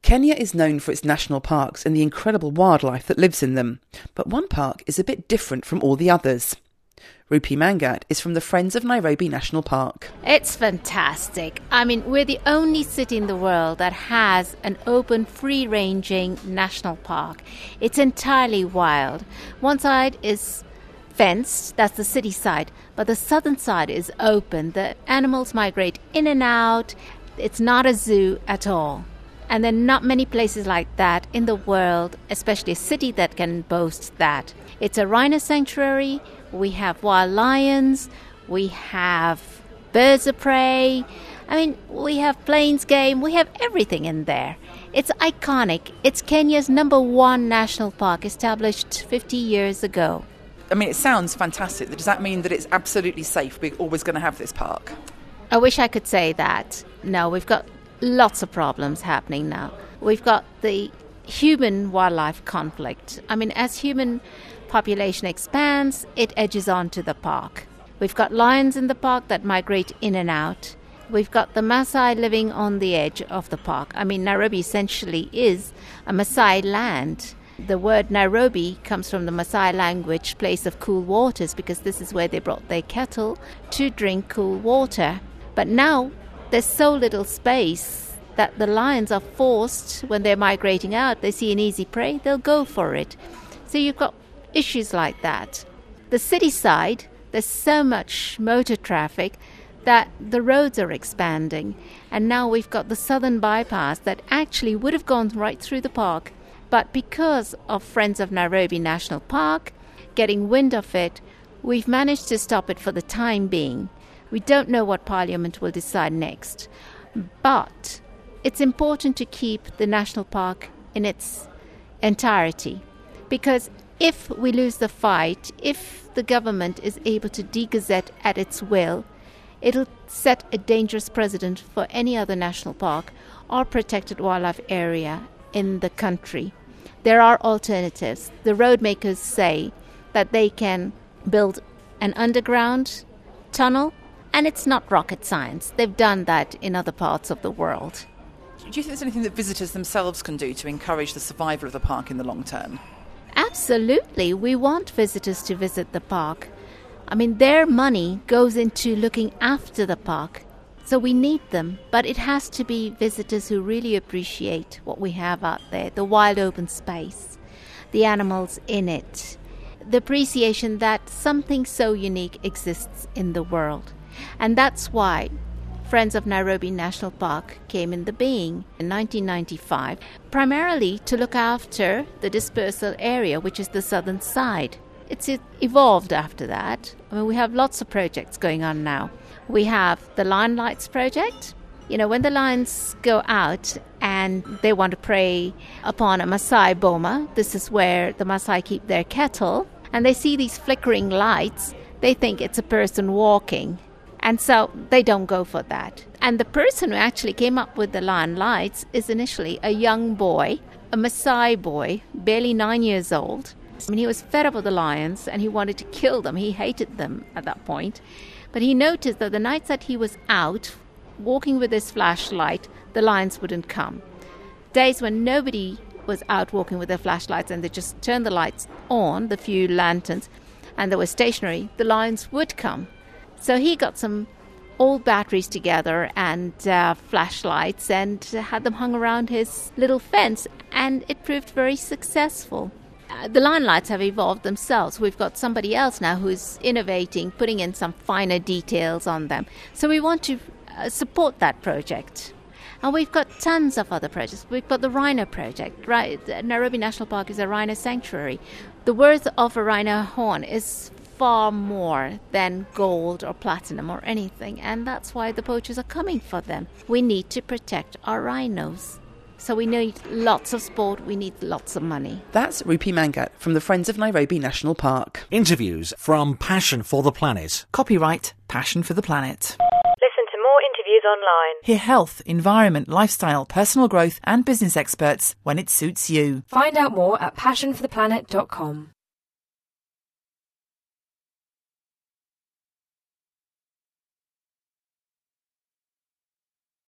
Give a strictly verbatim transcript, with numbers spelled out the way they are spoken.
Kenya is known for its national parks and the incredible wildlife that lives in them, but one park is a bit different from all the others. Rupi Mangat is from the Friends of Nairobi National Park. It's fantastic. I mean, we're the only city in the world that has an open, free-ranging national park. It's entirely wild. One side is fenced, that's the city side, but the southern side is open. The animals migrate in and out. It's not a zoo at all. And there are not many places like that in the world, especially a city that can boast that. It's a rhino sanctuary. We have wild lions. We have birds of prey. I mean, we have plains game. We have everything in there. It's iconic. It's Kenya's number one national park, established fifty years ago. I mean, it sounds fantastic. Does that mean that it's absolutely safe? We're always going to have this park? I wish I could say that. No, we've got lots of problems happening now. We've got the human-wildlife conflict. I mean, as human population expands, it edges onto the park. We've got lions in the park that migrate in and out. We've got the Maasai living on the edge of the park. I mean, Nairobi essentially is a Maasai land. The word Nairobi comes from the Maasai language, place of cool waters, because this is where they brought their cattle to drink cool water. But now there's so little space that the lions are forced, when they're migrating out, they see an easy prey, they'll go for it. So you've got issues like that. The city side, there's so much motor traffic that the roads are expanding. And now we've got the southern bypass that actually would have gone right through the park. But because of Friends of Nairobi National Park getting wind of it, we've managed to stop it for the time being. We don't know what Parliament will decide next. But it's important to keep the national park in its entirety. Because if we lose the fight, if the government is able to degazette at its will, it'll set a dangerous precedent for any other national park or protected wildlife area in the country. There are alternatives. The road makers say that they can build an underground tunnel, and it's not rocket science. They've done that in other parts of the world. Do you think there's anything that visitors themselves can do to encourage the survival of the park in the long term? Absolutely. We want visitors to visit the park. I mean, their money goes into looking after the park. So we need them, but it has to be visitors who really appreciate what we have out there, the wild open space, the animals in it, the appreciation that something so unique exists in the world. And that's why Friends of Nairobi National Park came into being in nineteen ninety-five, primarily to look after the dispersal area, which is the southern side. It's evolved after that. I mean, we have lots of projects going on now. We have the Lion Lights project. You know, when the lions go out and they want to prey upon a Maasai boma, this is where the Maasai keep their cattle, and they see these flickering lights, they think it's a person walking. And so they don't go for that. And the person who actually came up with the Lion Lights is initially a young boy, a Maasai boy, barely nine years old. I mean, he was fed up with the lions and he wanted to kill them. He hated them at that point. But he noticed that the nights that he was out, walking with his flashlight, the lions wouldn't come. Days when nobody was out walking with their flashlights and they just turned the lights on, the few lanterns, and they were stationary, the lions would come. So he got some old batteries together and uh, flashlights and had them hung around his little fence, and it proved very successful. Uh, the Lion Lights have evolved themselves. We've got somebody else now who's innovating, putting in some finer details on them. So we want to uh, support that project. And we've got tons of other projects. We've got the Rhino Project. Right? Nairobi National Park is a rhino sanctuary. The worth of a rhino horn is far more than gold or platinum or anything, and that's why the poachers are coming for them. We need to protect our rhinos. So we need lots of sport, we need lots of money. That's Rupi Mangat from the Friends of Nairobi National Park. Interviews from Passion for the Planet. Copyright Passion for the Planet. Listen to more interviews online. Hear health, environment, lifestyle, personal growth and business experts when it suits you. Find out more at passion for the planet dot com.